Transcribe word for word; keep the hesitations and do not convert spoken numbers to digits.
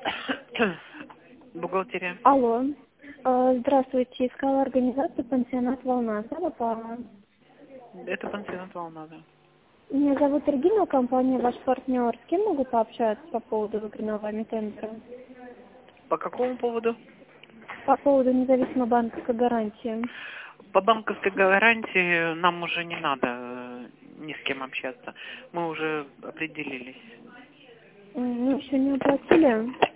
Бухгалтерия. Алло. Э, Здравствуйте. Искала организацию «Пансионат Волна». Сама попала. Это пансионат Волна, да. Меня зовут Регина, компания «Ваш партнер». С кем могу пообщаться по поводу выигранного вами тендера? По какому поводу? По поводу независимой банковской гарантии. По банковской гарантии нам уже не надо э, ни с кем общаться. Мы уже определились. М, Ну, еще не оплатили?